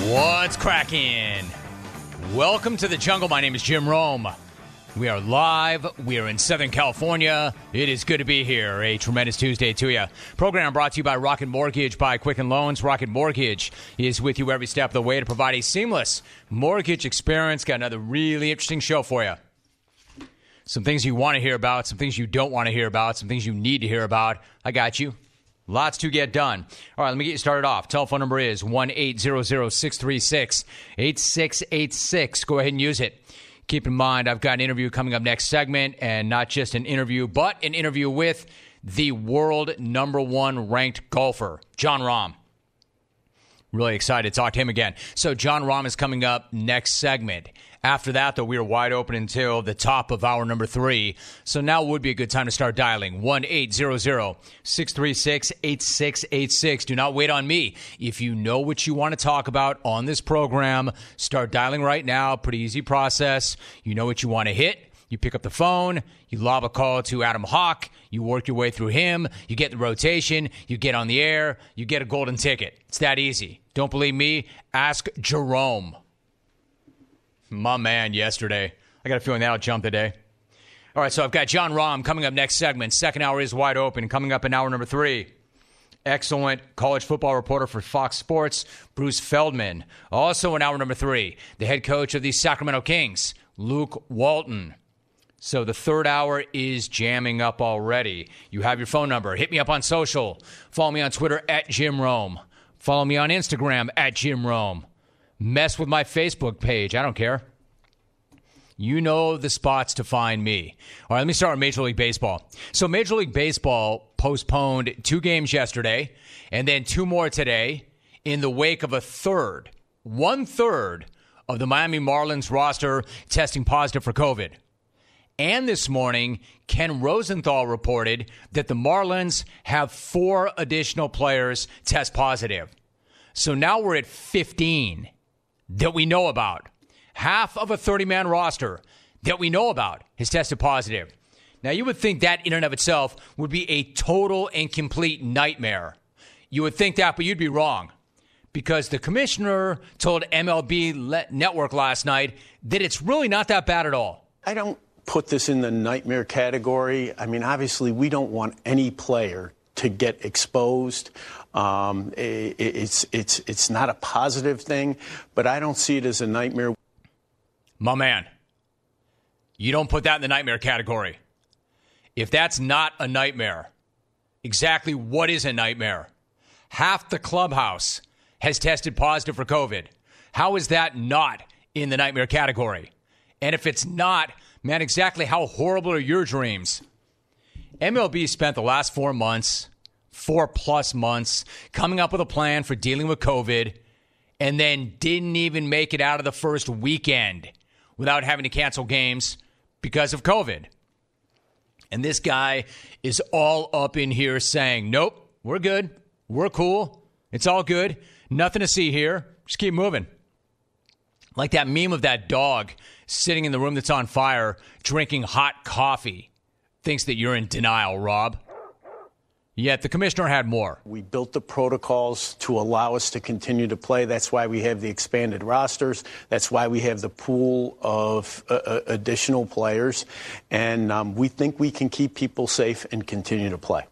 What's cracking? Welcome to the jungle. My name is Jim Rome. We are live. We are in Southern California. It is good to be here. A tremendous Tuesday to you. Program brought to you by Rocket Mortgage by Quicken Loans. Rocket Mortgage is with you every step of the way to provide a seamless mortgage experience. Got another really interesting show for you. Some things you want to hear about, some things you don't want to hear about, some things you need to hear about. I got you. Lots to get done. All right, let me get you started off. Telephone number is 1-800-636-8686. Go ahead and use it. Keep in mind, I've got an interview coming up next segment, and not just an interview, but an interview with the world #1 ranked golfer, Jon Rahm. Really excited to talk to him again. So Jon Rahm is coming up next segment. After that, though, we are wide open until the top of hour number 3. So now would be a good time to start dialing. 1-800-636-8686. Do not wait on me. If you know what you want to talk about on this program, start dialing right now. Pretty easy process. You know what you want to hit. You pick up the phone. You lob a call to Adam Hawk. You work your way through him. You get the rotation. You get on the air. You get a golden ticket. It's that easy. Don't believe me? Ask Jerome. My man yesterday. I got a feeling that'll jump today. All right, so I've got Jon Rahm coming up next segment. Second hour is wide open. Coming up in hour number 3, excellent college football reporter for Fox Sports, Bruce Feldman. Also in hour number 3, the head coach of the Sacramento Kings, Luke Walton. So the third hour is jamming up already. You have your phone number. Hit me up on social. Follow me on Twitter at Jim Rome. Follow me on Instagram at Jim Rome. Mess with my Facebook page. I don't care. You know the spots to find me. All right, let me start with Major League Baseball. So Major League Baseball postponed 2 games yesterday and then 2 more today in the wake of one-third of the Miami Marlins roster testing positive for COVID. And this morning, Ken Rosenthal reported that the Marlins have 4 additional players test positive. So now we're at 15 that we know about. Half of a 30-man roster that we know about has tested positive. Now, you would think that in and of itself would be a total and complete nightmare. You would think that, but you'd be wrong. Because the commissioner told MLB Network last night that it's really not that bad at all. I don't put this in the nightmare category. I mean, obviously, we don't want any player to get exposed. It's not a positive thing, but I don't see it as a nightmare. My man, you don't put that in the nightmare category. If that's not a nightmare, exactly what is a nightmare? Half the clubhouse has tested positive for COVID. How is that not in the nightmare category? And if it's not, man, exactly how horrible are your dreams? MLB spent the last 4 months, 4+ months, coming up with a plan for dealing with COVID, and then didn't even make it out of the first weekend without having to cancel games because of COVID. And this guy is all up in here saying, nope, we're good. We're cool. It's all good. Nothing to see here. Just keep moving. Like that meme of that dog sitting in the room that's on fire, drinking hot coffee. Thinks that you're in denial, Rob. Yet the commissioner had more. We built the protocols to allow us to continue to play. That's why we have the expanded rosters. That's why we have the pool of additional players. And we think we can keep people safe and continue to play.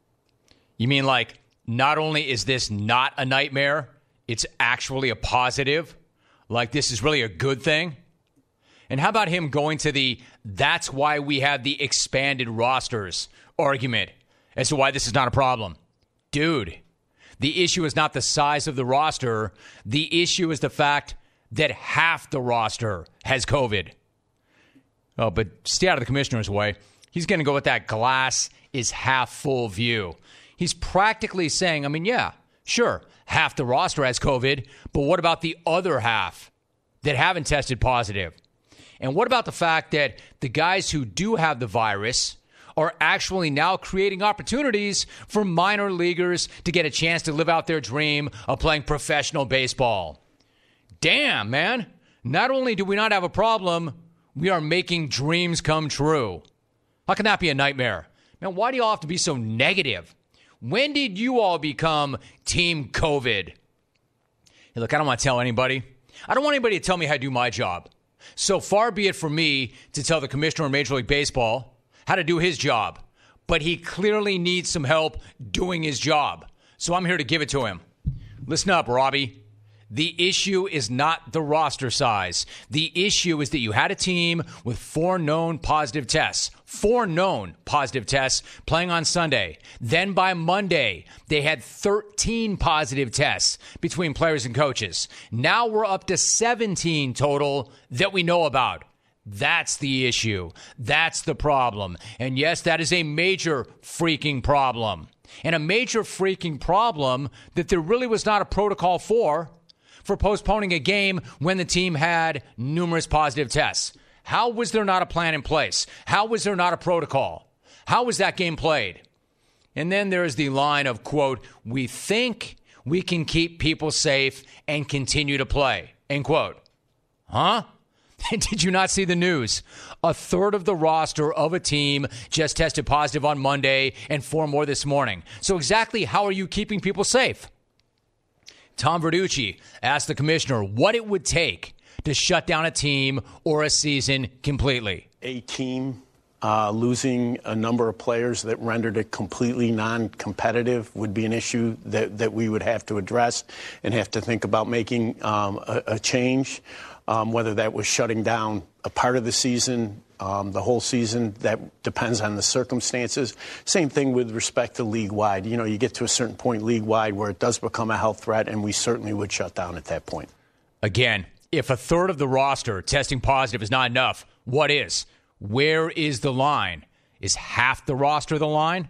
You mean like not only is this not a nightmare, it's actually a positive? Like this is really a good thing? And how about him going to the that's why we have the expanded rosters argument as to why this is not a problem? Dude, the issue is not the size of the roster. The issue is the fact that half the roster has COVID. Oh, but stay out of the commissioner's way. He's going to go with that glass is half full view. He's practically saying, I mean, yeah, sure, half the roster has COVID, but what about the other half that haven't tested positive? And what about the fact that the guys who do have the virus are actually now creating opportunities for minor leaguers to get a chance to live out their dream of playing professional baseball? Damn, man. Not only do we not have a problem, we are making dreams come true. How can that be a nightmare? Man, why do you all have to be so negative? When did you all become Team COVID? Hey, look, I don't want to tell anybody. I don't want anybody to tell me how to do my job. So far be it from me to tell the commissioner of Major League Baseball how to do his job. But he clearly needs some help doing his job. So I'm here to give it to him. Listen up, Robbie. The issue is not the roster size. The issue is that you had a team with 4 known positive tests. 4 known positive tests playing on Sunday. Then by Monday, they had 13 positive tests between players and coaches. Now we're up to 17 total that we know about. That's the issue. That's the problem. And yes, that is a major freaking problem. And a major freaking problem that there really was not a protocol for postponing a game when the team had numerous positive tests. How was there not a plan in place? How was there not a protocol? How was that game played? And then there's the line of, quote, we think we can keep people safe and continue to play, end quote. Huh? Did you not see the news? A third of the roster of a team just tested positive on Monday and 4 more this morning. So exactly how are you keeping people safe? Tom Verducci asked the commissioner what it would take to shut down a team or a season completely. A team losing a number of players that rendered it completely non-competitive would be an issue that we would have to address and have to think about making a change, whether that was shutting down a part of the season, the whole season. That depends on the circumstances. Same thing with respect to league-wide. You know, you get to a certain point league-wide where it does become a health threat, and we certainly would shut down at that point. Again, if a third of the roster testing positive is not enough, what is? Where is the line? Is half the roster the line?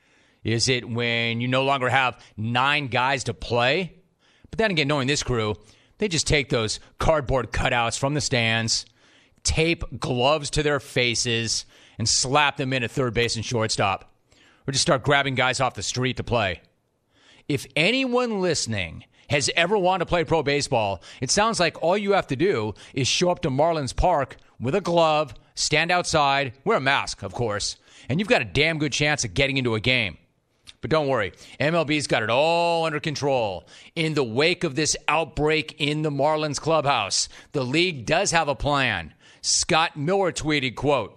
Is it when you no longer have 9 guys to play? But then again, knowing this crew, they just take those cardboard cutouts from the stands, tape gloves to their faces, and slap them in at third base and shortstop. Or just start grabbing guys off the street to play. If anyone listening has ever wanted to play pro baseball, it sounds like all you have to do is show up to Marlins Park with a glove, stand outside, wear a mask, of course, and you've got a damn good chance of getting into a game. But don't worry, MLB's got it all under control. In the wake of this outbreak in the Marlins clubhouse, the league does have a plan. Scott Miller tweeted, quote,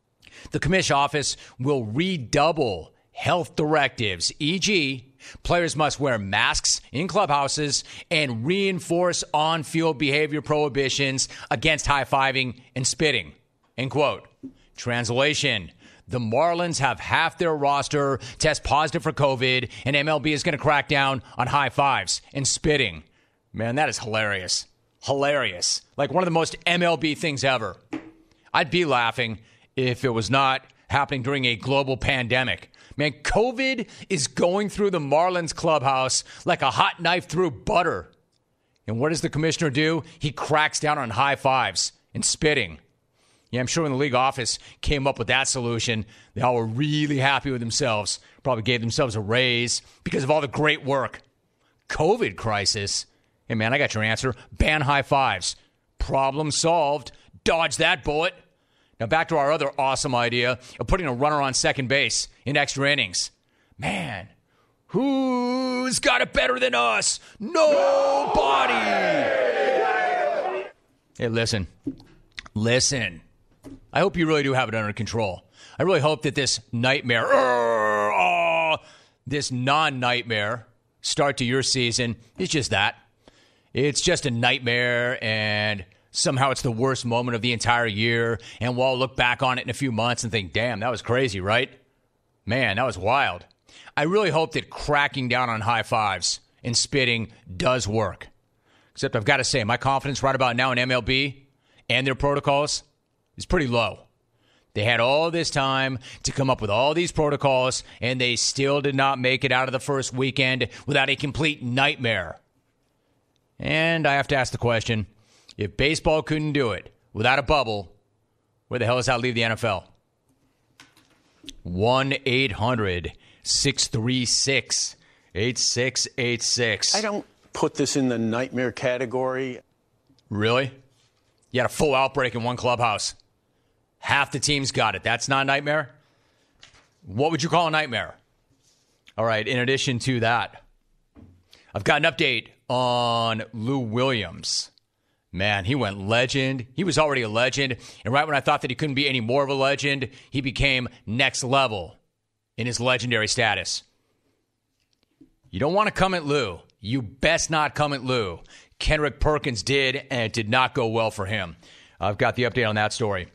the commission office will redouble health directives, e.g., players must wear masks in clubhouses and reinforce on-field behavior prohibitions against high-fiving and spitting, end quote. Translation, the Marlins have half their roster test positive for COVID, and MLB is going to crack down on high fives and spitting. Man, that is hilarious. Hilarious. Like one of the most MLB things ever. I'd be laughing if it was not happening during a global pandemic. Man, COVID is going through the Marlins clubhouse like a hot knife through butter. And what does the commissioner do? He cracks down on high fives and spitting. Yeah, I'm sure when the league office came up with that solution, they all were really happy with themselves. Probably gave themselves a raise because of all the great work. COVID crisis. Hey, man, I got your answer. Ban high fives. Problem solved. Dodge that bullet. Now back to our other awesome idea of putting a runner on second base in extra innings. Man, who's got it better than us? Nobody! Hey, listen. I hope you really do have it under control. I really hope that this nightmare, this non-nightmare start to your season is just that. It's just a nightmare, and somehow it's the worst moment of the entire year, and we'll look back on it in a few months and think, damn, that was crazy, right? Man, that was wild. I really hope that cracking down on high fives and spitting does work. Except I've got to say, my confidence right about now in MLB and their protocols is pretty low. They had all this time to come up with all these protocols, and they still did not make it out of the first weekend without a complete nightmare. And I have to ask the question, if baseball couldn't do it without a bubble, where the hell does that leave the NFL? 1-800-636-8686. I don't put this in the nightmare category. Really? You had a full outbreak in one clubhouse. Half the team's got it. That's not a nightmare? What would you call a nightmare? All right, in addition to that, I've got an update on Lou Williams. Man, he went legend. He was already a legend. And right when I thought that he couldn't be any more of a legend, he became next level in his legendary status. You don't want to come at Lou. You best not come at Lou. Kendrick Perkins did, and it did not go well for him. I've got the update on that story.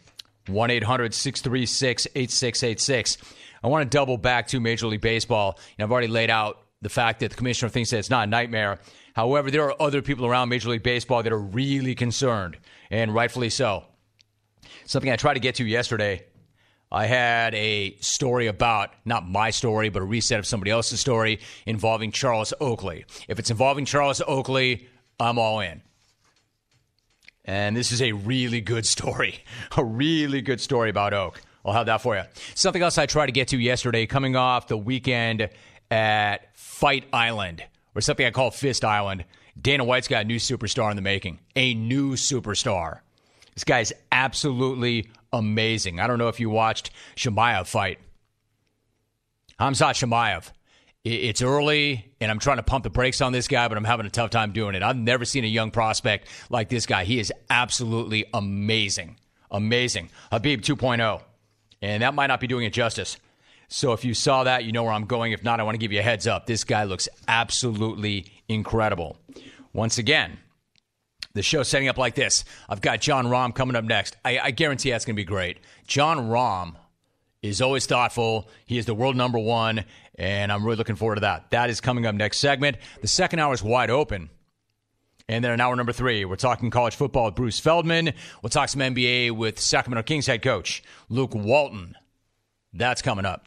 1-800-636-8686. I want to double back to Major League Baseball. I've already laid out the fact that the commissioner thinks that it's not a nightmare. However, there are other people around Major League Baseball that are really concerned, and rightfully so. Something I tried to get to yesterday, I had a story about, not my story, but a reset of somebody else's story involving Charles Oakley. If it's involving Charles Oakley, I'm all in. And this is a really good story, a really good story about Oak. I'll have that for you. Something else I tried to get to yesterday, coming off the weekend at Fight Island, or something I call Fist Island. Dana White's got a new superstar in the making, a new superstar. This guy is absolutely amazing. I don't know if you watched Chimaev fight. Khamzat Chimaev. It's early, and I'm trying to pump the brakes on this guy, but I'm having a tough time doing it. I've never seen a young prospect like this guy. He is absolutely amazing. Amazing. Khabib 2.0. And that might not be doing it justice. So if you saw that, you know where I'm going. If not, I want to give you a heads up. This guy looks absolutely incredible. Once again, the show's setting up like this. I've got Jon Rahm coming up next. I guarantee that's going to be great. Jon Rahm is always thoughtful. He is the world number one, and I'm really looking forward to that. That is coming up next segment. The second hour is wide open. And then in hour number 3, we're talking college football with Bruce Feldman. We'll talk some NBA with Sacramento Kings head coach Luke Walton. That's coming up.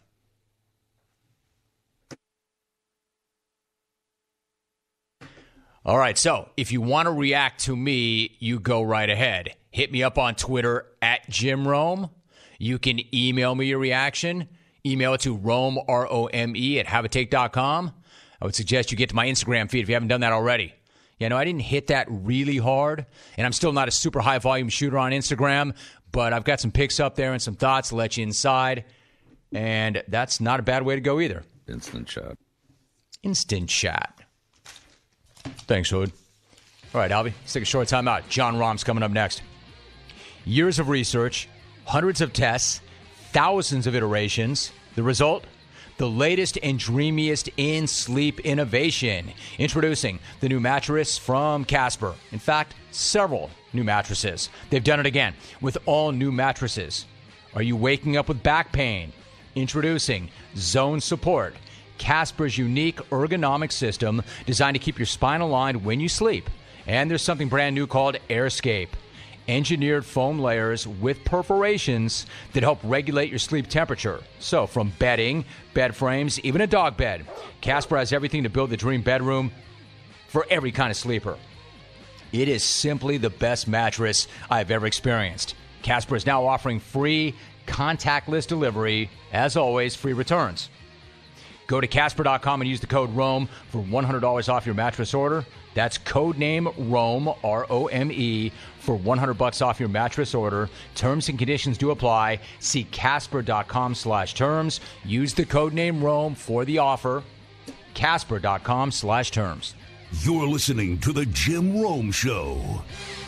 All right, so if you want to react to me, you go right ahead. Hit me up on Twitter at Jim Rome. You can email me your reaction. Email it to Rome, R-O-M-E, at haveatake.com. I would suggest you get to my Instagram feed if you haven't done that already. You know, I didn't hit that really hard, and I'm still not a super high-volume shooter on Instagram, but I've got some pics up there and some thoughts to let you inside, and that's not a bad way to go either. Instant chat. Instant chat. Thanks, Hood. All right, Albie, let's take a short time out. Jon Rahm's coming up next. Years of research, hundreds of tests, thousands of iterations. The result? The latest and dreamiest in sleep innovation. Introducing the new mattress from Casper. In fact, several new mattresses. They've done it again with all new mattresses. Are you waking up with back pain? Introducing Zone Support. Casper's unique ergonomic system designed to keep your spine aligned when you sleep. And there's something brand new called AirScape. Engineered foam layers with perforations that help regulate your sleep temperature. So from bedding, bed frames, even a dog bed, Casper has everything to build the dream bedroom for every kind of sleeper. It is simply the best mattress I've ever experienced. Casper is now offering free contactless delivery. As always, free returns. Go to Casper.com and use the code ROME for $100 off your mattress order. That's codename ROME, R-O-M-E, for $100 off your mattress order. Terms and conditions do apply. See Casper.com/terms. Use the codename ROME for the offer. Casper.com/terms. You're listening to The Jim Rome Show.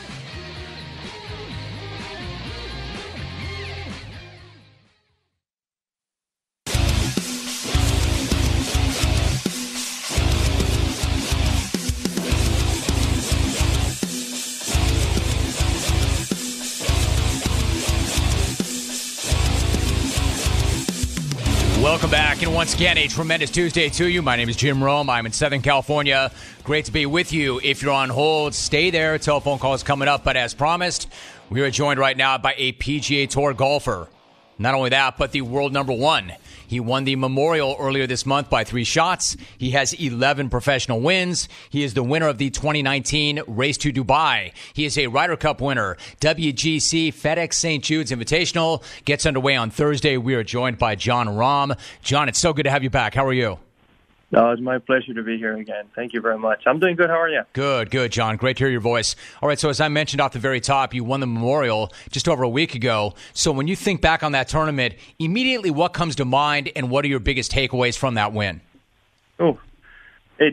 Welcome back, and once again, a tremendous Tuesday to you. My name is Jim Rome. I'm in Southern California. Great to be with you. If you're on hold, stay there. Telephone call is coming up, but as promised, we are joined right now by a PGA Tour golfer. Not only that, but the world number one. He won the Memorial earlier this month by 3 shots. He has 11 professional wins. He is the winner of the 2019 Race to Dubai. He is a Ryder Cup winner. WGC FedEx St. Jude's Invitational gets underway on Thursday. We are joined by Jon Rahm. Jon, it's so good to have you back. How are you? No, it's my pleasure to be here again. Thank you very much. I'm doing good. How are you? Good, Jon. Great to hear your voice. All right, so as I mentioned off the very top, you won the Memorial just over a week ago. So when you think back on that tournament, immediately what comes to mind and what are your biggest takeaways from that win? Oh, it's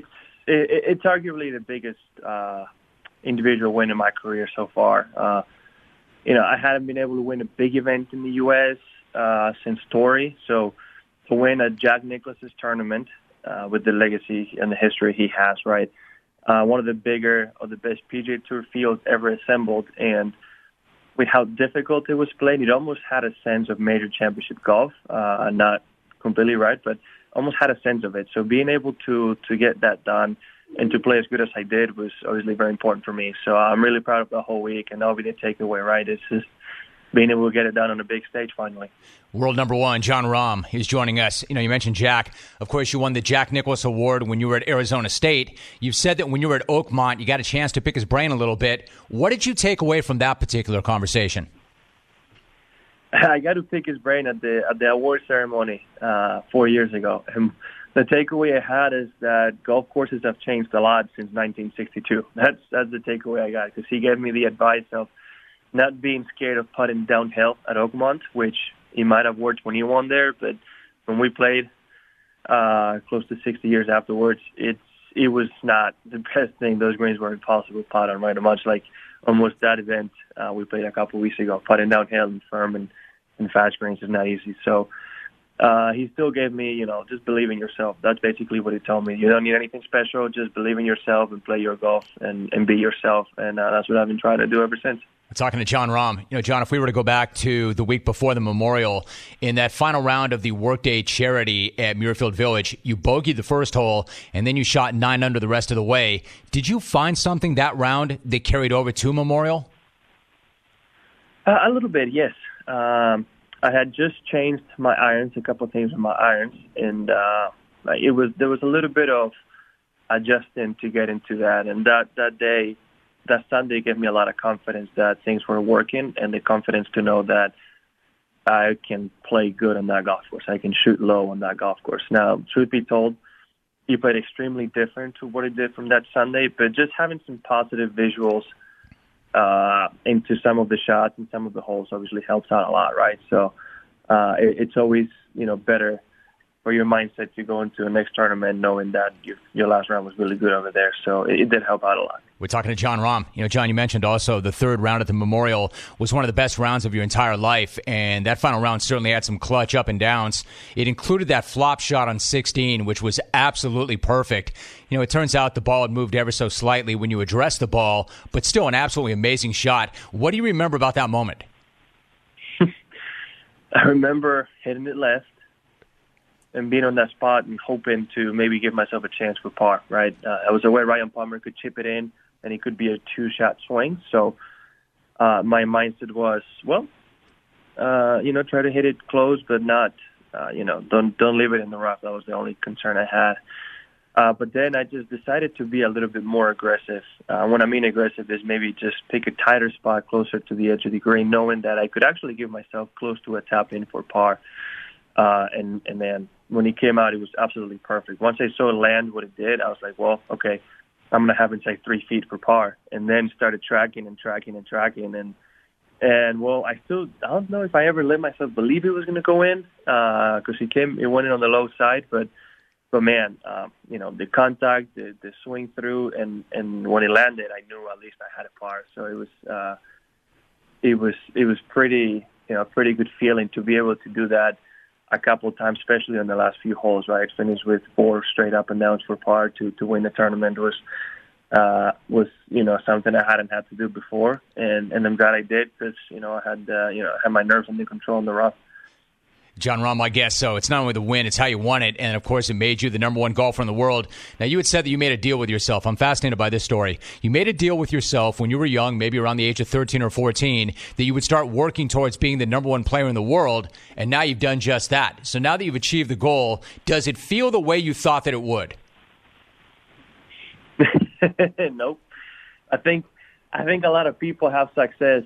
it's arguably the biggest individual win in my career so far. I hadn't been able to win a big event in the U.S. Since Torrey, so to win a Jack Nicklaus's tournament with the legacy and the history he has, right? One of the bigger or the best PGA Tour fields ever assembled, and with how difficult it was played, it almost had a sense of major championship golf. Not completely right, but almost had a sense of it. So being able to get that done and to play as good as I did was obviously very important for me. So I'm really proud of the whole week, and that'll be the takeaway, right? It's just being able to get it done on a big stage finally. World number one, Jon Rahm, is joining us. You mentioned Jack. Of course, you won the Jack Nicklaus Award when you were at Arizona State. You've said that when you were at Oakmont, you got a chance to pick his brain a little bit. What did you take away from that particular conversation? I got to pick his brain at the award ceremony 4 years ago. And the takeaway I had is that golf courses have changed a lot since 1962. That's the takeaway I got, because he gave me the advice of not being scared of putting downhill at Oakmont, which he might have worked when he won there, but when we played close to 60 years afterwards, it was not the best thing. Those greens were impossible to putt on, right? Much like almost that event we played a couple of weeks ago. Putting downhill and firm and fast greens is not easy. So he still gave me, just believe in yourself. That's basically what he told me. You don't need anything special. Just believe in yourself and play your golf and be yourself. And that's what I've been trying to do ever since. We're talking to Jon Rahm. John, if we were to go back to the week before the Memorial, in that final round of the Workday Charity at Muirfield Village, you bogeyed the first hole, and then you shot 9 under the rest of the way. Did you find something that round that carried over to Memorial? A little bit, yes. I had just changed my irons, a couple of things with my irons, and there was a little bit of adjusting to get into that. And that Sunday gave me a lot of confidence that things were working, and the confidence to know that I can play good on that golf course. I can shoot low on that golf course. Now, truth be told, he played extremely different to what he did from that Sunday, but just having some positive visuals into some of the shots and some of the holes obviously helps out a lot, right? So it's always, better for your mindset to go into the next tournament knowing that your last round was really good over there. So it did help out a lot. We're talking to Jon Rahm. John, you mentioned also the third round at the Memorial was one of the best rounds of your entire life, and that final round certainly had some clutch up and downs. It included that flop shot on 16, which was absolutely perfect. It turns out the ball had moved ever so slightly when you addressed the ball, but still an absolutely amazing shot. What do you remember about that moment? I remember hitting it left and being on that spot and hoping to maybe give myself a chance for par, right? I was aware Ryan Palmer could chip it in, and it could be a 2-shot swing. So my mindset was, try to hit it close, but not, don't leave it in the rough. That was the only concern I had. But then I just decided to be a little bit more aggressive. When I mean aggressive is maybe just pick a tighter spot closer to the edge of the green, knowing that I could actually give myself close to a tap in for par. And then when he came out, it was absolutely perfect. Once I saw it land what it did, I was like, well, okay, I'm going to have inside 3 feet for par. And then started tracking. And well, I don't know if I ever let myself believe it was going to go in, because it went in on the low side, but man, the contact, the swing through, and when it landed, I knew at least I had a par. So it was pretty good feeling to be able to do that a couple of times, especially on the last few holes, right? Finish with 4 straight up and downs for par to win the tournament was something I hadn't had to do before, and I'm glad I did, because I had my nerves under control in the rough. Jon Rahm, I guess so. It's not only the win, it's how you won it. And, of course, it made you the number one golfer in the world. Now, you had said that you made a deal with yourself. I'm fascinated by this story. You made a deal with yourself when you were young, maybe around the age of 13 or 14, that you would start working towards being the number one player in the world. And now you've done just that. So now that you've achieved the goal, does it feel the way you thought that it would? Nope. I think a lot of people have success.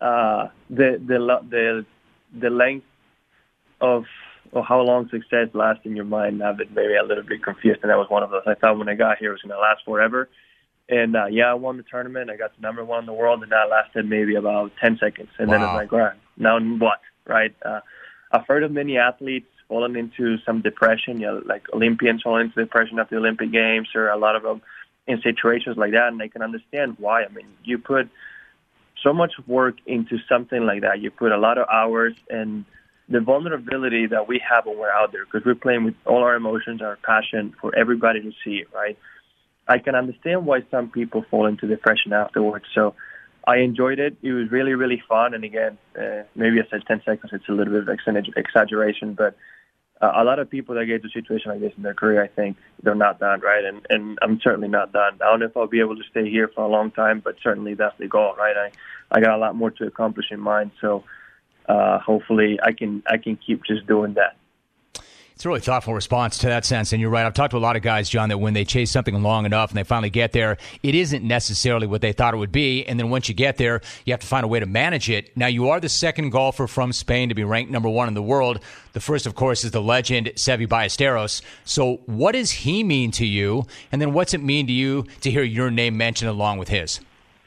The length of how long success lasts in your mind, I've been maybe a little bit confused, and that was one of those. I thought when I got here it was going to last forever. And, I won the tournament. I got the number one in the world, and that lasted maybe about 10 seconds. And Then it's like, right, now what, right? I've heard of many athletes falling into some depression, like Olympians falling into depression after the Olympic Games, or a lot of them in situations like that, and I can understand why. I mean, you put so much work into something like that. You put a lot of hours, and the vulnerability that we have when we're out there, because we're playing with all our emotions, our passion, for everybody to see it, right? I can understand why some people fall into depression afterwards. So I enjoyed it. It was really, really fun. And again, maybe I said 10 seconds. It's a little bit of exaggeration, but a lot of people that get to a situation like this in their career, I think they're not done, right? And I'm certainly not done. I don't know if I'll be able to stay here for a long time, but certainly that's the goal, right? I got a lot more to accomplish in mind, so hopefully I can keep just doing that. It's a really thoughtful response to that sense, and you're right. I've talked to a lot of guys, John, that when they chase something long enough and they finally get there, it isn't necessarily what they thought it would be, and then once you get there, you have to find a way to manage it. Now, you are the second golfer from Spain to be ranked number one in the world. The first, of course, is the legend, Seve Ballesteros. So what does he mean to you, and then what's it mean to you to hear your name mentioned along with his?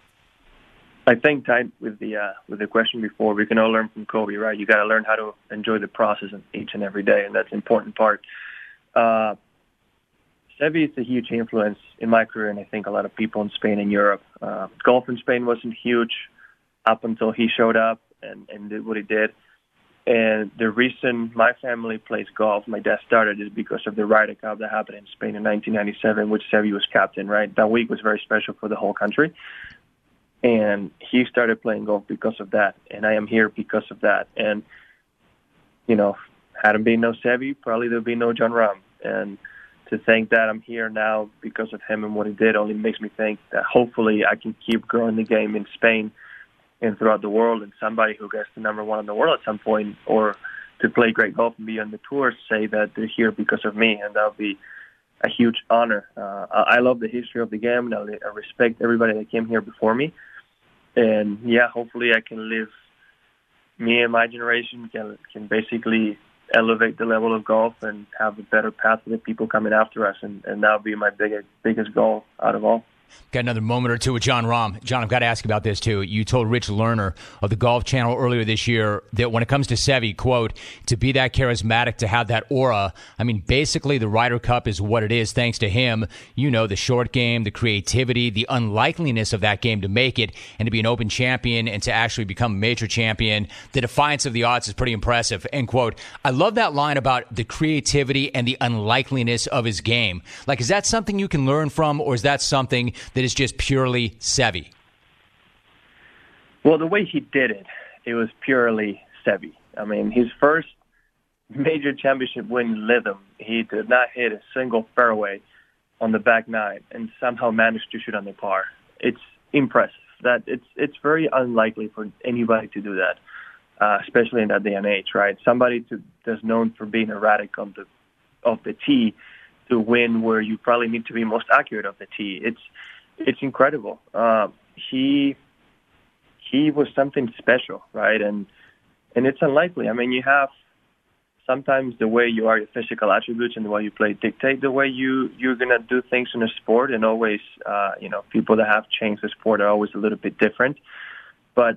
I think, tied with the question before, we can all learn from Kobe, right? You got to learn how to enjoy the process each and every day, and that's an important part. Seve is a huge influence in my career, and I think a lot of people in Spain and Europe. Golf in Spain wasn't huge up until he showed up and did what he did. And the reason my family plays golf, my dad started, is because of the Ryder Cup that happened in Spain in 1997, which Seve was captain, right? That week was very special for the whole country. And he started playing golf because of that, and I am here because of that. And, you know, hadn't been no Seve, probably there'd be no Jon Rahm. And to think that I'm here now because of him and what he did only makes me think that hopefully I can keep growing the game in Spain and throughout the world, and somebody who gets to number one in the world at some point, or to play great golf and be on the tour, say that they're here because of me, and that'll be a huge honor. I love the history of the game, and I respect everybody that came here before me. And, yeah, hopefully I can live, me and my generation can basically elevate the level of golf and have a better path for the people coming after us. And that'll be my biggest goal out of all. Got another moment or two with Jon Rahm. John, I've got to ask about this, too. You told Rich Lerner of the Golf Channel earlier this year that when it comes to Seve, quote, to be that charismatic, to have that aura, I mean, basically the Ryder Cup is what it is thanks to him. You know, the short game, the creativity, the unlikeliness of that game to make it and to be an Open champion and to actually become a major champion. The defiance of the odds is pretty impressive, end quote. I love that line about the creativity and the unlikeliness of his game. Like, is that something you can learn from, or is that something that is just purely Seve? Well, the way he did it, it was purely Seve. I mean, his first major championship win in Lytham, he did not hit a single fairway on the back nine and somehow managed to shoot on the par. It's impressive. That it's very unlikely for anybody to do that, especially in that day and age, right? Somebody that's known for being erratic of the tee to win where you probably need to be most accurate of the tee. It's incredible. He was something special, right? And it's unlikely. I mean, you have sometimes the way you are, your physical attributes and the way you play dictate the way you're going to do things in a sport. And always, people that have changed the sport are always a little bit different. But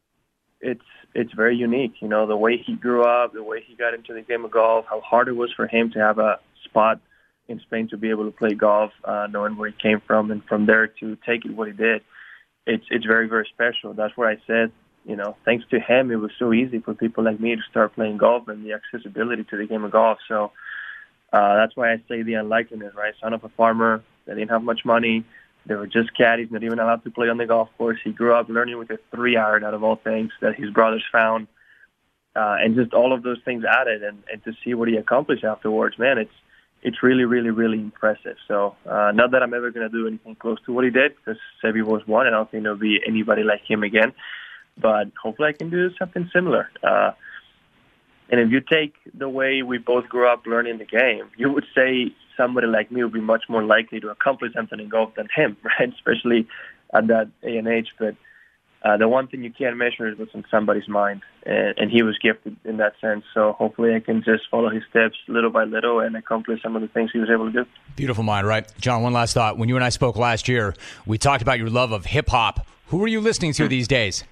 it's very unique. You know, the way he grew up, the way he got into the game of golf, how hard it was for him to have a spot in Spain to be able to play golf, knowing where he came from, and from there to take it what he did. It's very, very special. That's where I said, thanks to him, it was so easy for people like me to start playing golf and the accessibility to the game of golf. So that's why I say the unlikeliness, right? Son of a farmer, they didn't have much money. They were just caddies, not even allowed to play on the golf course. He grew up learning with a 3-iron out of all things that his brothers found. And just all of those things added, and to see what he accomplished afterwards, man, it's really, really, really impressive. So not that I'm ever going to do anything close to what he did, because Seve was one, and I don't think there'll be anybody like him again. But hopefully I can do something similar. And if you take the way we both grew up learning the game, you would say somebody like me would be much more likely to accomplish something in golf than him, right? Especially at that age. But the one thing you can't measure is what's in somebody's mind, and he was gifted in that sense. So hopefully I can just follow his steps little by little and accomplish some of the things he was able to do. Beautiful mind, right? John, one last thought. When you and I spoke last year, we talked about your love of hip-hop. Who are you listening to these days?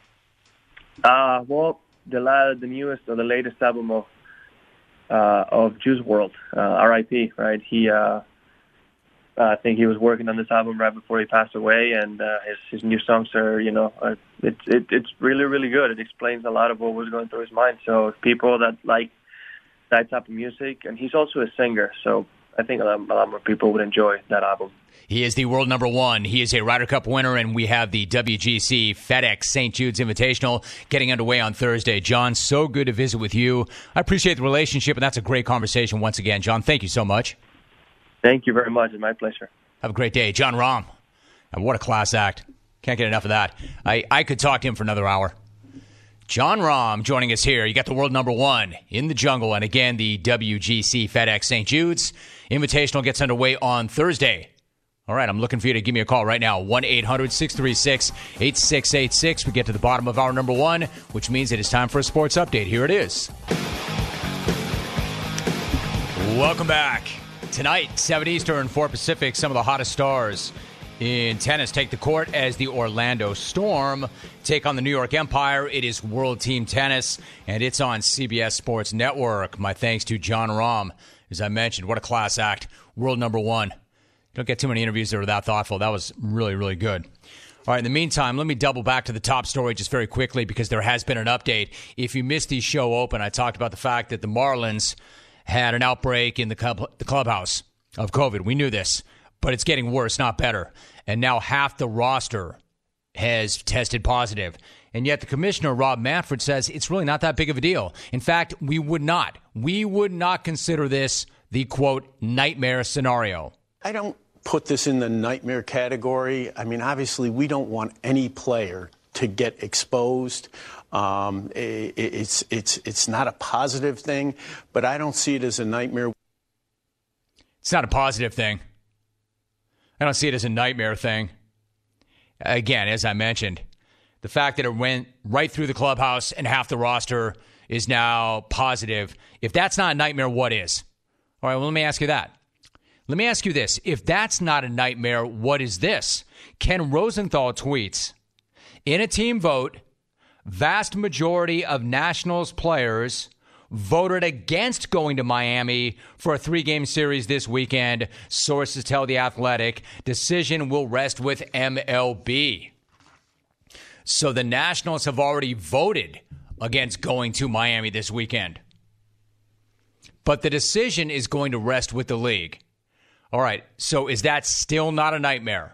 Well, the newest or the latest album of Juice WRLD, R.I.P., right? He I think he was working on this album right before he passed away, and his new songs are, it's really, really good. It explains a lot of what was going through his mind. So if people that like that type of music, and he's also a singer, so I think a lot more people would enjoy that album. He is the world number one. He is a Ryder Cup winner, and we have the WGC FedEx St. Jude's Invitational getting underway on Thursday. John, so good to visit with you. I appreciate the relationship, and that's a great conversation once again. John, thank you so much. Thank you very much. It's my pleasure. Have a great day. Jon Rahm. And what a class act. Can't get enough of that. I could talk to him for another hour. Jon Rahm joining us here. You got the world number one in the jungle. And again, the WGC FedEx St. Jude's Invitational gets underway on Thursday. All right, I'm looking for you to give me a call right now. 1-800-636-8686. We get to the bottom of hour number one, which means it is time for a sports update. Here it is. Welcome back. Tonight, 7 Eastern, 4 Pacific, some of the hottest stars in tennis take the court as the Orlando Storm take on the New York Empire. It is World Team Tennis, and it's on CBS Sports Network. My thanks to Jon Rahm. As I mentioned, what a class act. World number one. Don't get too many interviews that are that thoughtful. That was really, really good. All right, in the meantime, let me double back to the top story just very quickly because there has been an update. If you missed the show open, I talked about the fact that the Marlins had an outbreak in the clubhouse of COVID. We knew this, but it's getting worse, not better. And now half the roster has tested positive. And yet the commissioner, Rob Manfred, says it's really not that big of a deal. In fact, we would not consider this the, quote, nightmare scenario. I don't put this in the nightmare category. I mean, obviously, we don't want any player to get exposed. It's not a positive thing, but I don't see it as a nightmare. It's not a positive thing. I don't see it as a nightmare thing. Again, as I mentioned, the fact that it went right through the clubhouse and half the roster is now positive. If that's not a nightmare, what is? All right, well, let me ask you that. Let me ask you this. If that's not a nightmare, what is this? Ken Rosenthal tweets, in a team vote, vast majority of Nationals players voted against going to Miami for a 3-game series this weekend. Sources tell The Athletic decision will rest with MLB. So the Nationals have already voted against going to Miami this weekend. But the decision is going to rest with the league. All right, so is that still not a nightmare?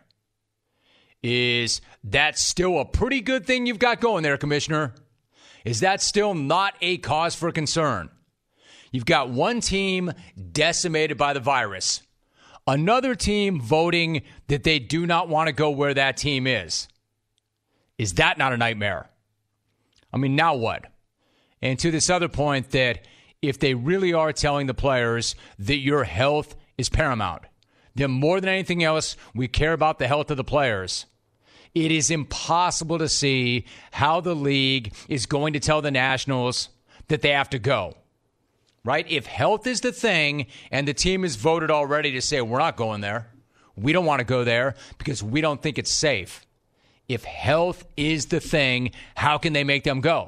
Is that still a pretty good thing you've got going there, Commissioner? Is that still not a cause for concern? You've got one team decimated by the virus, another team voting that they do not want to go where that team is. Is that not a nightmare? I mean, now what? And to this other point that if they really are telling the players that your health is paramount, then more than anything else, we care about the health of the players. It is impossible to see how the league is going to tell the Nationals that they have to go, right? If health is the thing and the team has voted already to say, we're not going there, we don't want to go there because we don't think it's safe. If health is the thing, how can they make them go?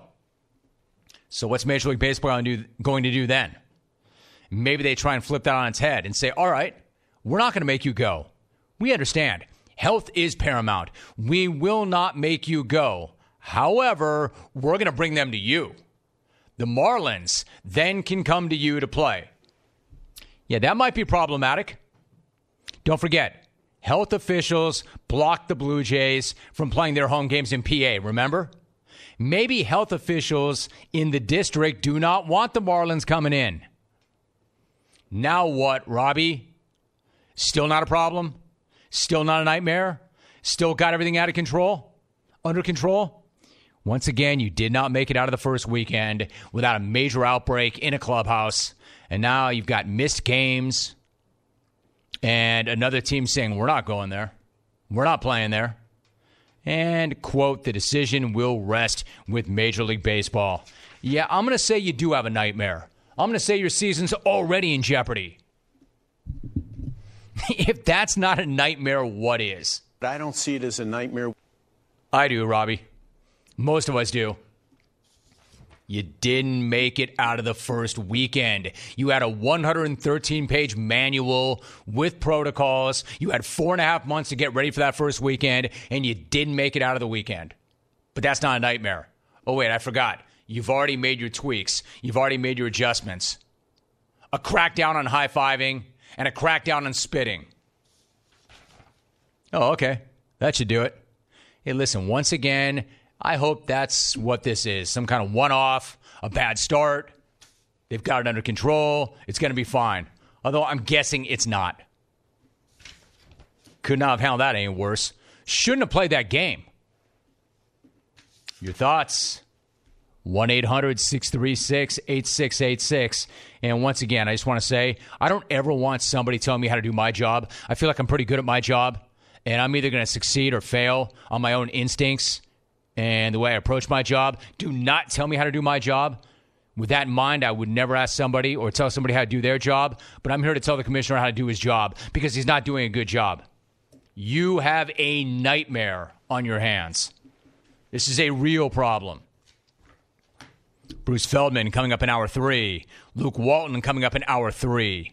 So what's Major League Baseball going to do then? Maybe they try and flip that on its head and say, all right, we're not going to make you go. We understand. Health is paramount. We will not make you go. However, we're going to bring them to you. The Marlins then can come to you to play. Yeah, that might be problematic. Don't forget, health officials blocked the Blue Jays from playing their home games in PA, remember? Maybe health officials in the district do not want the Marlins coming in. Now what, Robbie? Still not a problem? Still not a nightmare? Still got everything out of control? Under control? Once again, you did not make it out of the first weekend without a major outbreak in a clubhouse. And now you've got missed games and another team saying, we're not going there. We're not playing there. And, quote, the decision will rest with Major League Baseball. Yeah, I'm going to say you do have a nightmare. I'm going to say your season's already in jeopardy. If that's not a nightmare, what is? I don't see it as a nightmare. I do, Robbie. Most of us do. You didn't make it out of the first weekend. You had a 113-page manual with protocols. You had 4.5 months to get ready for that first weekend, and you didn't make it out of the weekend. But that's not a nightmare. Oh, wait, I forgot. You've already made your tweaks. You've already made your adjustments. A crackdown on high-fiving and a crackdown on spitting. Oh, okay. That should do it. Hey, listen, once again, I hope that's what this is. Some kind of one-off, a bad start. They've got it under control. It's going to be fine. Although I'm guessing it's not. Could not have handled that any worse. Shouldn't have played that game. Your thoughts? 1-800-636-8686. And once again, I just want to say, I don't ever want somebody telling me how to do my job. I feel like I'm pretty good at my job. And I'm either going to succeed or fail on my own instincts and the way I approach my job. Do not tell me how to do my job. With that in mind, I would never ask somebody or tell somebody how to do their job. But I'm here to tell the commissioner how to do his job because he's not doing a good job. You have a nightmare on your hands. This is a real problem. Bruce Feldman coming up in hour 3. Luke Walton coming up in hour 3.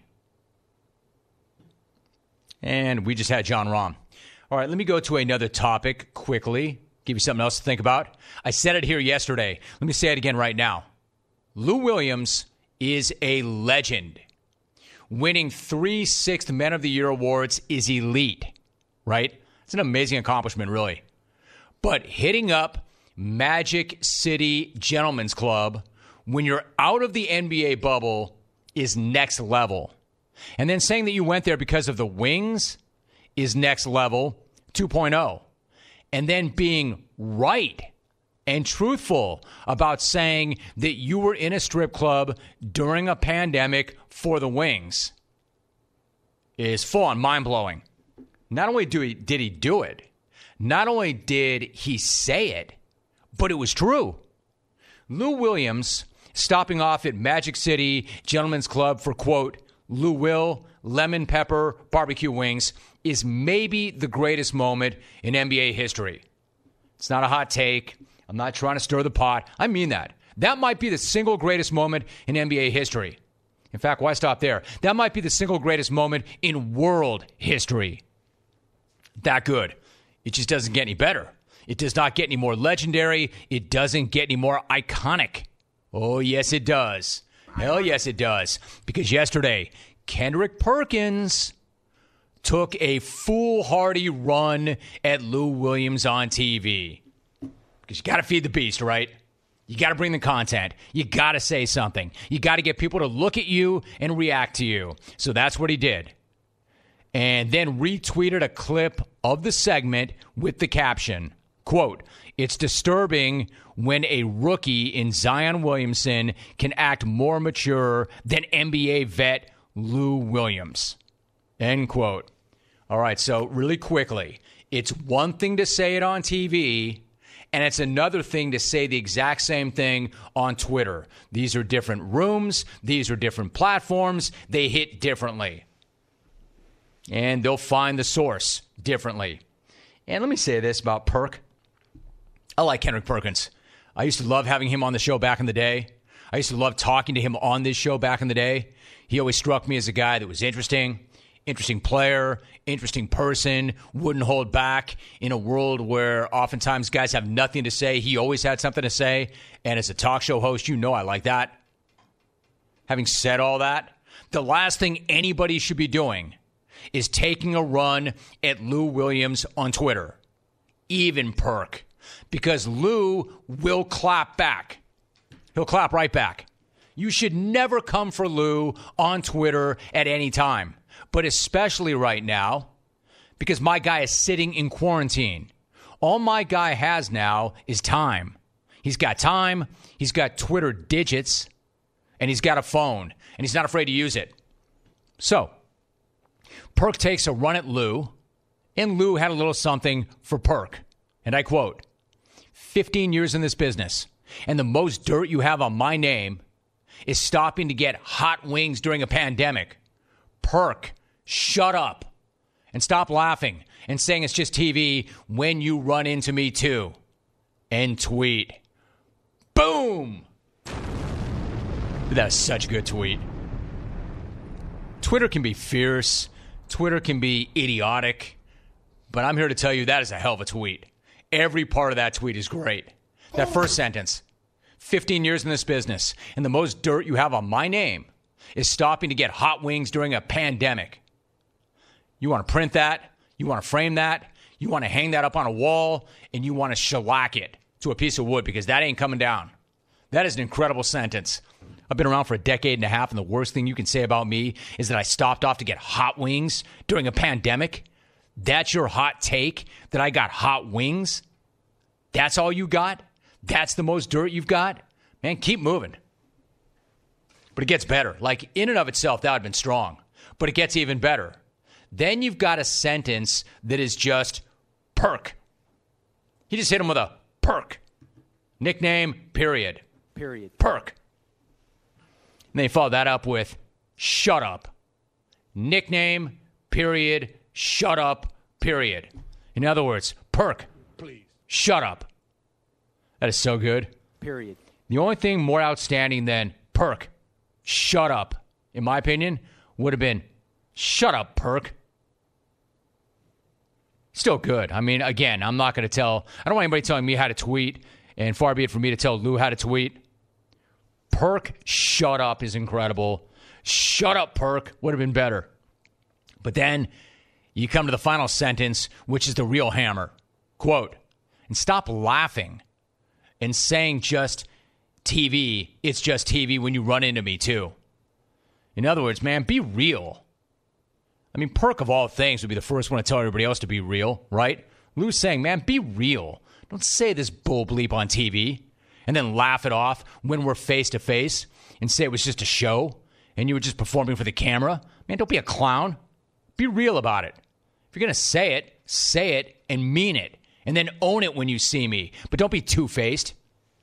And we just had John Rahm. All right, let me go to another topic quickly. Give you something else to think about. I said it here yesterday. Let me say it again right now. Lou Williams is a legend. Winning 3 Sixth Men of the Year awards is elite, right? It's an amazing accomplishment, really. But hitting up Magic City Gentlemen's Club when you're out of the NBA bubble is next level. And then saying that you went there because of the wings is next level 2.0. And then being right and truthful about saying that you were in a strip club during a pandemic for the wings is full-on mind-blowing. Not only did he do it, not only did he say it, but it was true. Lou Williams stopping off at Magic City Gentlemen's Club for, quote, Lou Will lemon pepper barbecue wings is maybe the greatest moment in NBA history. It's not a hot take. I'm not trying to stir the pot. I mean that. That might be the single greatest moment in NBA history. In fact, why stop there? That might be the single greatest moment in world history. That good. It just doesn't get any better. It does not get any more legendary. It doesn't get any more iconic. Oh, yes, it does. Hell yes, it does. Because yesterday, Kendrick Perkins took a foolhardy run at Lou Williams on TV. Because you got to feed the beast, right? You got to bring the content. You got to say something. You got to get people to look at you and react to you. So that's what he did. And then retweeted a clip of the segment with the caption, quote, "It's disturbing when a rookie in Zion Williamson can act more mature than NBA vet Lou Williams." End quote. All right, so really quickly, it's one thing to say it on TV, and it's another thing to say the exact same thing on Twitter. These are different rooms. These are different platforms. They hit differently. And they'll find the source differently. And let me say this about Perk. I like Kendrick Perkins. I used to love having him on the show back in the day. I used to love talking to him on this show back in the day. He always struck me as a guy that was interesting player, interesting person, wouldn't hold back in a world where oftentimes guys have nothing to say. He always had something to say. And as a talk show host, you know I like that. Having said all that, the last thing anybody should be doing is taking a run at Lou Williams on Twitter. Even Perk. Because Lou will clap back. He'll clap right back. You should never come for Lou on Twitter at any time. But especially right now, because my guy is sitting in quarantine. All my guy has now is time. He's got time, he's got Twitter digits, and he's got a phone. And he's not afraid to use it. So, Perk takes a run at Lou, and Lou had a little something for Perk. And I quote, 15 years in this business, and the most dirt you have on my name is stopping to get hot wings during a pandemic. Perk, shut up and stop laughing and saying it's just TV when you run into me too. End tweet. Boom! That's such a good tweet. Twitter can be fierce. Twitter can be idiotic. But I'm here to tell you that is a hell of a tweet. Every part of that tweet is great. That first sentence, 15 years in this business, and the most dirt you have on my name is stopping to get hot wings during a pandemic. You want to print that? You want to frame that? You want to hang that up on a wall? And you want to shellac it to a piece of wood because that ain't coming down. That is an incredible sentence. I've been around for a decade and a half, and the worst thing you can say about me is that I stopped off to get hot wings during a pandemic. That's your hot take, that I got hot wings? That's all you got? That's the most dirt you've got? Man, keep moving. But it gets better. Like, in and of itself, that would have been strong. But it gets even better. Then you've got a sentence that is just perk. He just hit him with a perk. Nickname, period. Perk. And they follow that up with shut up. Nickname, period, shut up, period. In other words, perk. Please. Shut up. That is so good. Period. The only thing more outstanding than perk, shut up, in my opinion, would have been shut up, perk. Still good. I mean, again, I'm not going to I don't want anybody telling me how to tweet, and far be it for me to tell Lou how to tweet. Perk, shut up is incredible. Shut up, perk, would have been better. But then you come to the final sentence, which is the real hammer. Quote, and stop laughing and saying just TV, it's just TV when you run into me too. In other words, man, be real. I mean, Perk of all things would be the first one to tell everybody else to be real, right? Lou's saying, man, be real. Don't say this bull bleep on TV and then laugh it off when we're face to face and say it was just a show and you were just performing for the camera. Man, don't be a clown. Be real about it. If you're going to say it and mean it. And then own it when you see me. But don't be two-faced.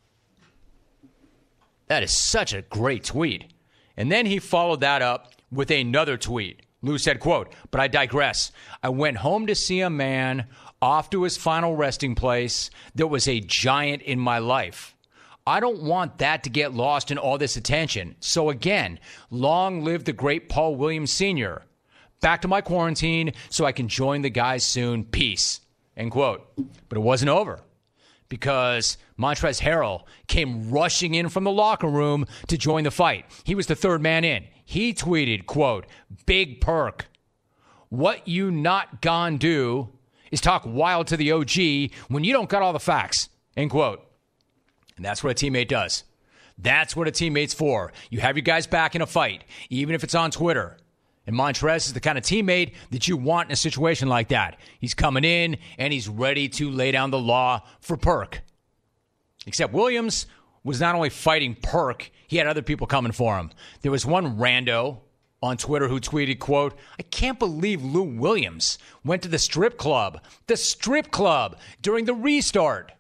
That is such a great tweet. And then he followed that up with another tweet. Lou said, quote, but I digress. I went home to see a man off to his final resting place. There was a giant in my life. I don't want that to get lost in all this attention. So again, long live the great Paul Williams Sr. Back to my quarantine so I can join the guys soon. Peace. End quote. But it wasn't over because Montrezl Harrell came rushing in from the locker room to join the fight. He was the third man in. He tweeted, quote, big perk. What you not gon' do is talk wild to the OG when you don't got all the facts. End quote. And that's what a teammate does. That's what a teammate's for. You have your guys back in a fight, even if it's on Twitter. And Montrezl is the kind of teammate that you want in a situation like that. He's coming in, and he's ready to lay down the law for Perk. Except Williams was not only fighting Perk, he had other people coming for him. There was one rando on Twitter who tweeted, quote, I can't believe Lou Williams went to the strip club during the restart.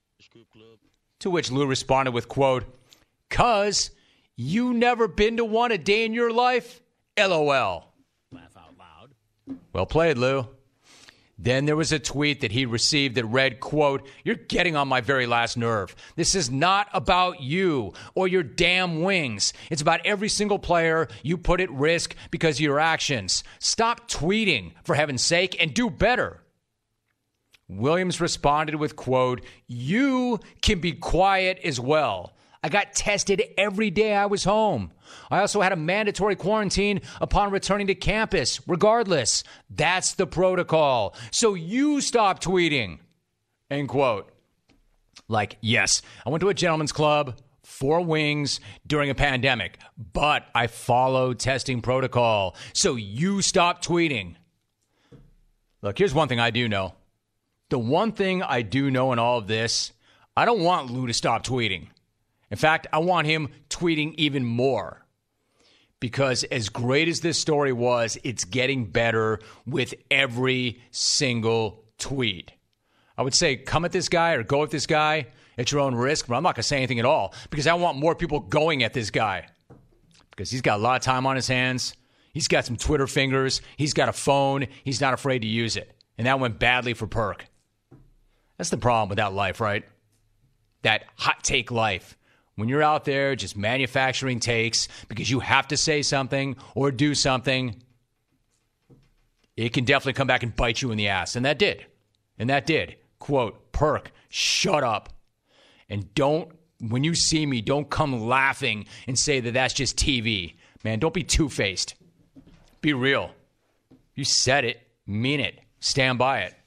To which Lou responded with, quote, 'cause you never been to one a day in your life? LOL. Laugh out loud. Well played, Lou. Then there was a tweet that he received that read, quote, you're getting on my very last nerve. This is not about you or your damn wings. It's about every single player you put at risk because of your actions. Stop tweeting, for heaven's sake, and do better. Williams responded with, quote, you can be quiet as well. I got tested every day I was home. I also had a mandatory quarantine upon returning to campus. Regardless, that's the protocol. So you stop tweeting. End quote. Like, yes, I went to a gentleman's club, 4 wings during a pandemic, but I followed testing protocol. So you stop tweeting. Look, here's one thing I do know. The one thing I do know in all of this, I don't want Lou to stop tweeting. In fact, I want him tweeting even more. Because as great as this story was, it's getting better with every single tweet. I would say come at this guy or go at this guy at your own risk, but I'm not going to say anything at all because I want more people going at this guy. Because he's got a lot of time on his hands. He's got some Twitter fingers. He's got a phone. He's not afraid to use it. And that went badly for Perk. That's the problem with that life, right? That hot take life. when you're out there just manufacturing takes because you have to say something or do something, it can definitely come back and bite you in the ass. And that did. Quote, Perk, shut up. And when you see me, don't come laughing and say that that's just TV. Man, don't be two-faced. Be real. You said it. Mean it. Stand by it.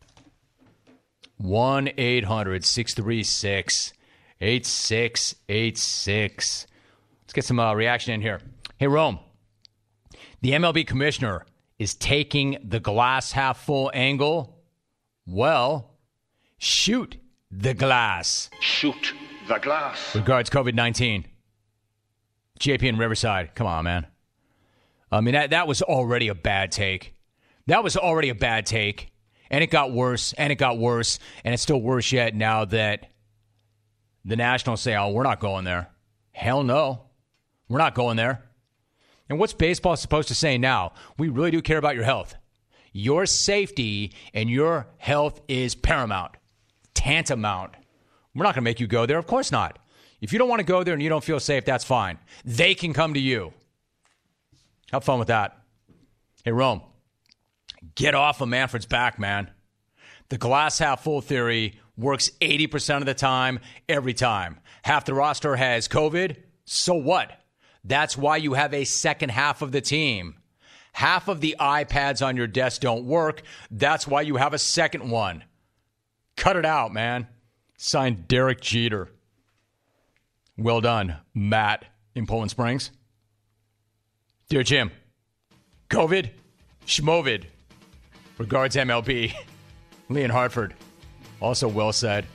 1-800-636-8686. Let's get some reaction in here. Hey, Rome. The MLB commissioner is taking the glass half full angle. Well, shoot the glass. Shoot the glass. Regards, COVID-19. JP in Riverside. Come on, man. I mean, that was already a bad take. And it got worse, and it's still worse yet now that the Nationals say, oh, we're not going there. Hell no. We're not going there. And what's baseball supposed to say now? We really do care about your health. Your safety and your health is paramount, tantamount. We're not going to make you go there. Of course not. If you don't want to go there and you don't feel safe, that's fine. They can come to you. Have fun with that. Hey, Rome, get off of Manfred's back, man. The glass half full theory works 80% of the time, every time. Half the roster has COVID. So what? That's why you have a second half of the team. Half of the iPads on your desk don't work. That's why you have a second one. Cut it out, man. Signed, Derek Jeter. Well done, Matt in Poland Springs. Dear Jim, COVID, Schmovid. Regards, MLB. Lee in Hartford. Also well said.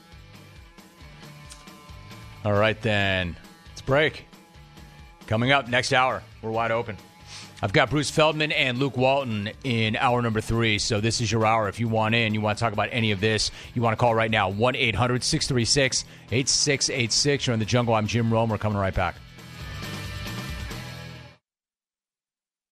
All right, then. Let's break. Coming up next hour, we're wide open. I've got Bruce Feldman and Luke Walton in hour number 3, so this is your hour. If you want to talk about any of this, you want to call right now, 1-800-636-8686. You're in the jungle. I'm Jim Rome. We're coming right back.